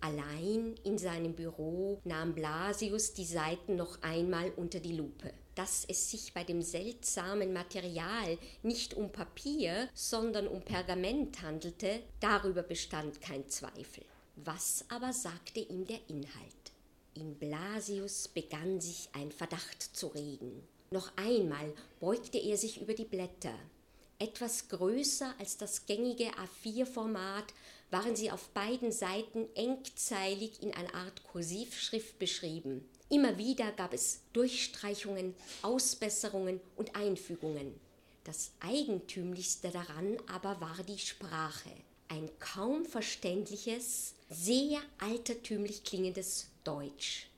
Allein in seinem Büro nahm Blasius die Seiten noch einmal unter die Lupe. Dass es sich bei dem seltsamen Material nicht um Papier, sondern um Pergament handelte, darüber bestand kein Zweifel. Was aber sagte ihm der Inhalt? In Blasius begann sich ein Verdacht zu regen. Noch einmal beugte er sich über die Blätter. Etwas größer als das gängige A4-Format waren sie auf beiden Seiten engzeilig in einer Art Kursivschrift beschrieben. Immer wieder gab es Durchstreichungen, Ausbesserungen und Einfügungen. Das Eigentümlichste daran aber war die Sprache. Ein kaum verständliches, sehr altertümlich klingendes Deutsch.